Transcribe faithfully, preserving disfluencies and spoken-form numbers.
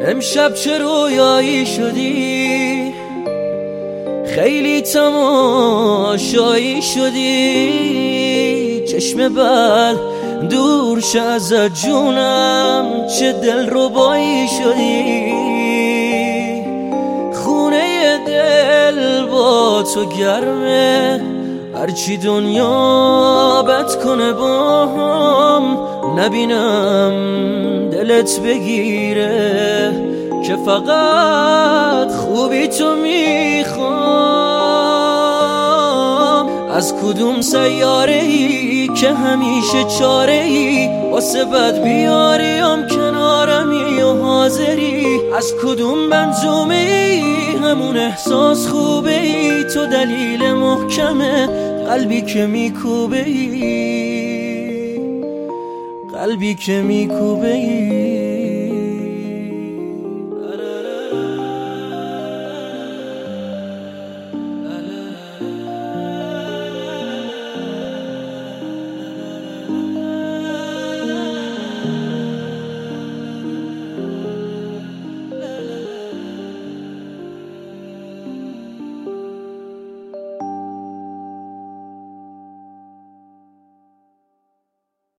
امشب چه رویایی شدی، خیلی تماشایی شدی. چشم بل دور شه ازت جونم، چه دل ربایی شدی. خونه دل با تو گرمه، هرچی دنیا بد کنه با هم نبینم دلت بگیره، که فقط خوبی تو میخوام. از کدوم سیاره ای که همیشه چاره ای واسه بد بیاریم کنارمی و حاضری؟ از کدوم منظومه ای همون احساس خوبه ای؟ تو دلیل محکمه قلبی که میکوبه ای، قلبی که میکوبه ای.